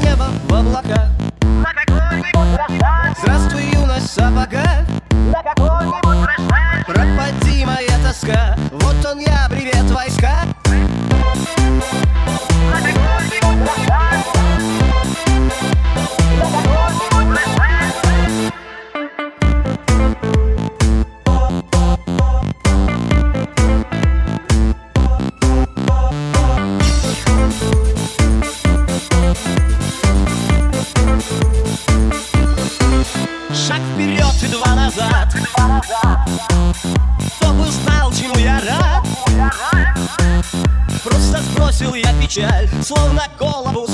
небо в облака. Здравствуй, юность сапога. Пропади моя тоска. Вот он я, привет, войска. Шаг вперед и два назад. Кто бы знал, чему я рад. Просто сбросил я печаль, словно голову